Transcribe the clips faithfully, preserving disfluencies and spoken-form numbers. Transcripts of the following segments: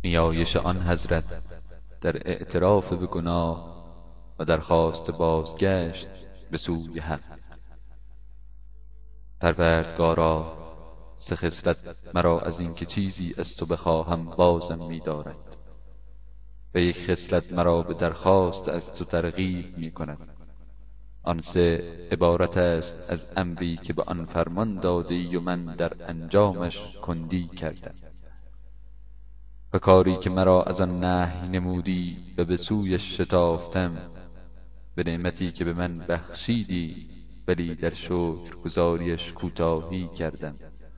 نیایش آن حضرت در اعتراف به گناه و درخواست بازگشت به سوی حق. پروردگارا، سه خصلت مرا از اینکه چیزی از تو بخواهم بازم می‌دارد و یک خصلت مرا به درخواست از تو ترغیب می‌کند. آن سه عبارت است از امری که به آن فرمان دادی و من در انجامش کندی کردم، و کاری که مرا از آن نهی نمودی و به سویش شتافتم، به نعمتی که به من بخشیدی ولی در شکرگزاریش کوتاهی کردم.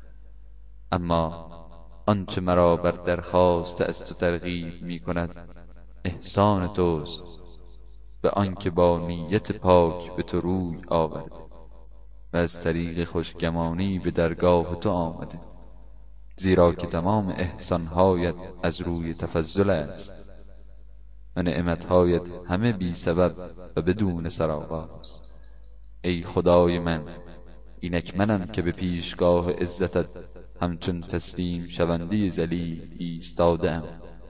اما آنچه مرا بر درخواست از تو ترغیب می کند احسان توست، به آنکه با نیت پاک به تو روی آورده و از طریق خوشگمانی به درگاه تو آمده، زیرا که تمام احسانهایت از روی تفضل است و نعمتهایت همه بی سبب و بدون سرآغاز. ای خدای من، اینک منم که به پیشگاه عزتت همچون تسلیم شونده ذلیل ایستاده‌ام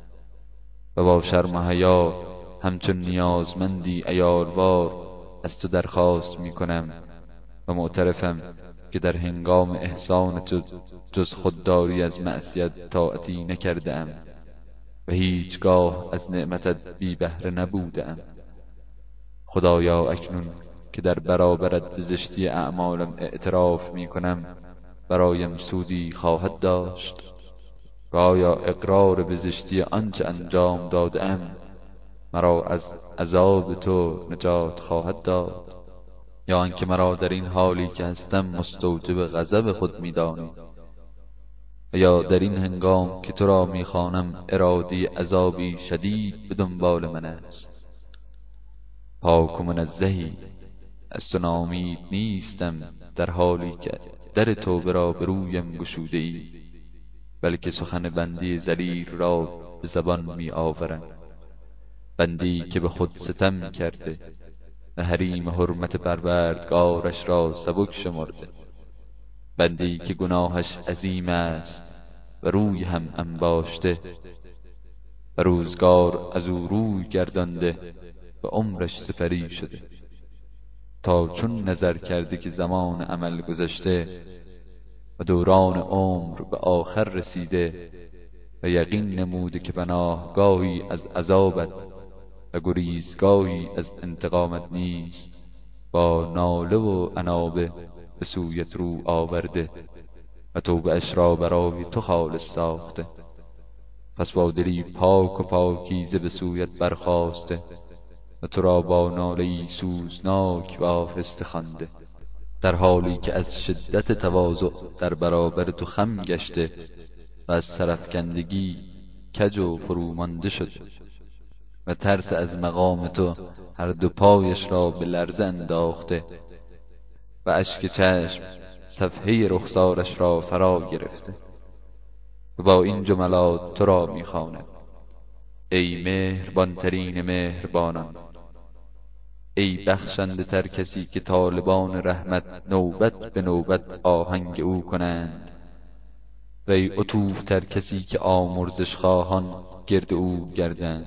و با شرم و حیا همچون نیازمندی عیاروار از تو درخواست می کنم و معترفم که در هنگام احسان تو جز خودداری از معصیت طاعتی نکرده‌ام و هیچگاه از نعمتت بی بهره نبوده‌ام. خدایا، اکنون که در برابرت به زشتی اعمالم اعتراف می کنم، برایم سودی خواهد داشت؟ و آیا اقرار به زشتی آنچه انجام داده‌ام مرا از عذاب تو نجات خواهد داد، یا آنکه مرا در این حالی که هستم مستوجب غضب خود می‌دانی، و یا در این هنگام که تو را می‌خوانم ارادی عذابی شدید به دنبال من است؟ پاک و منزهی، از تو ناامید نیستم در حالی که در توبه را به رویم گشوده ای، بلکه سخن بندی ذلیل را به زبان می آورم. بندی که به خود ستم کرده و حریم حرمت پروردگارش را سبک شمرده، بندی که گناهش عظیم است و روی هم انباشته و روزگار از او روی گردانده و عمرش سپری شده، تا چون نظر کرده که زمان عمل گذشته و دوران عمر به آخر رسیده و یقین نموده که پناهگاهی از عذابت و گریزگاهی از انتقامت نیست، با ناله و انابه به سویت رو آورده و توبه اش را برای تو خالص ساخته. پس با دلی پاک و پاکیزه به سویت برخاسته و تو را با ناله‌ای سوزناک و آهسته خوانده، در حالی که از شدت تواضع در برابر تو خم گشته و از سرفکندگی کج و فرومانده شد و ترس از مقام تو هر دو پایش را به لرزه انداخته و اشک چشم صفحه رخسارش را فرا گرفته و با این جملات تو را می‌خواند: ای مهربان ترین مهربانان، ای بخشنده تر کسی که طالبان رحمت نوبت به نوبت آهنگ او کنند، و ای عطوف تر کسی که آمرزش خواهان گرد او گردند،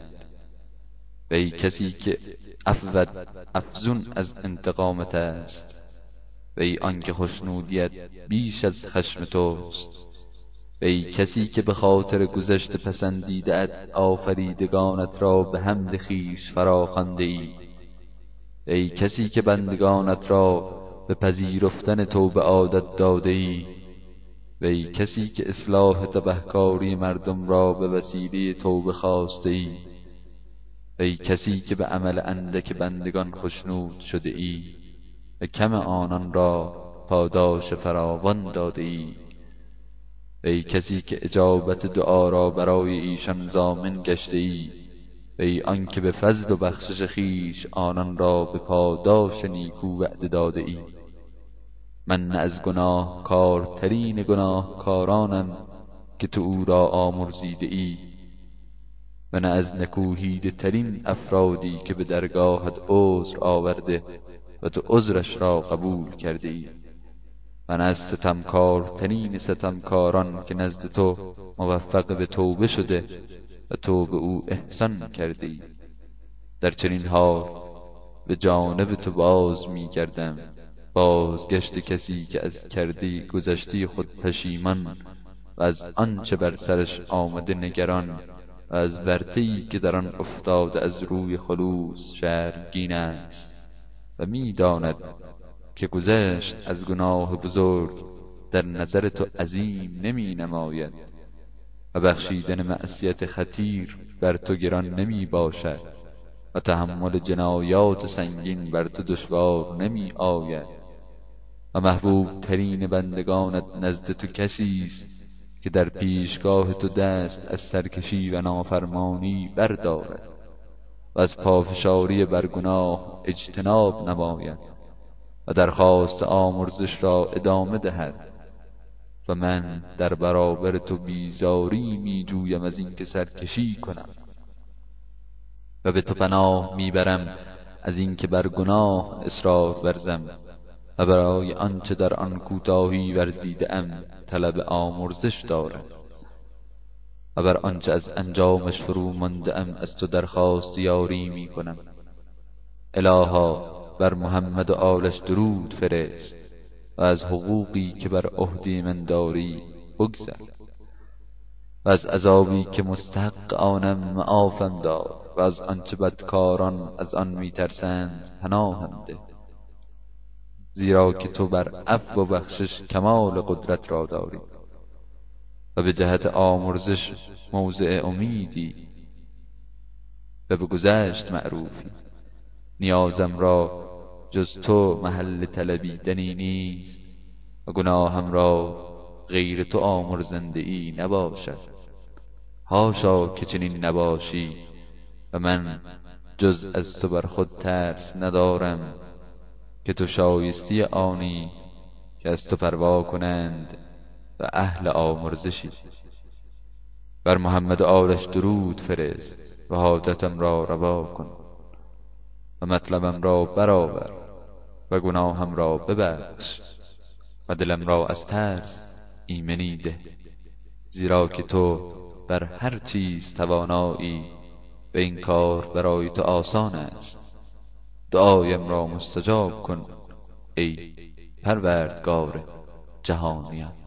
و ای کسی که عفوت افزون از انتقامت است، و ای آنکه خوشنودیت بیش از خشم توست، و ای کسی که به خاطر گذشته پسندیده‌ات آفریدگانت را به حمد خویش فراخوانده ای، ای کسی که بندگانت را به پذیرفتن توبه عادت داده ای، و ای کسی که اصلاح تبهکاری مردم را به وسیله توبه خواسته ای، و ای کسی که به عمل اندک بندگان خوشنود شده ای و کم آنان را پاداش فراوان داده ای، و ای کسی که اجابت دعا را برای ایشان ضامن گشته ای، و ای آنکه به فضل و بخشش خویش آنان را به پاداش نیکو وعده داده ای. من نه از گناه کارترین گناهکارانم که تو او را آمرزیده ای، و نه از نکوهیده ترین افرادی که به درگاهت عذر آورده و تو عذرش را قبول کرده ای، و نه از ستمکارترین ستمکاران که نزد تو موفق به توبه شده و تو به او احسان کردی. در چنین حال به جانب تو باز می گردم، بازگشت کسی که از کردی گذشتی خود پشیمان و از آنچه بر سرش آمده نگران و از ورطه‌ای که در آن افتاده از روی خلوص شرمگین است و می داند که گذشت از گناه بزرگ در نظر تو عظیم نمی نماید و بخشیدن معصیت خطیر بر تو گران نمی باشد و تحمل جنایات سنگین بر تو دشوار نمی آید و محبوب ترین بندگانت نزد تو کسی است که در پیشگاه تو دست از سرکشی و نافرمانی بردارد و از پافشاری بر گناه اجتناب نماید و درخواست آمرزش را ادامه دهد. و من در برابر تو بیزاری می جویم از این که سرکشی کنم و به تو پناه میبرم از این که بر گناه اصرار ورزم و برای آنچه در آن کوتاهی ورزیده ام طلب آمرزش دارم و بر آنچه از انجامش فرو مانده ام از تو درخواست یاری می کنم. الها بر محمد و آلش درود فرست و از حقوقی که بر عهده من داری بگذر و از عذابی که مستحق آنم معافم دار و از آنچه بدکاران از آن میترسند پناهم ده، زیرا که تو بر عفو و بخشش کمال قدرت را داری و به جهت آمرزش موضع امیدی و به گذشت معروفی. نیازم را جز تو محل طلبیدنی نیست و گناهم را غیر تو آمرزنده ای نباشد. حاشا که چنین نباشی و من جز از تو بر خود ترس ندارم که تو شایسته آنی که از تو پروا کنند و اهل آمرزشی. بر محمد و آلش درود فرست و حاجتم را روا کن و مطلبم را برآور و گناهم را ببخش و دلم را از ترس ایمنی ده، زیرا که تو بر هر چیز توانایی و این کار برای تو آسان است. دعایم را مستجاب کن ای پروردگار جهانیان.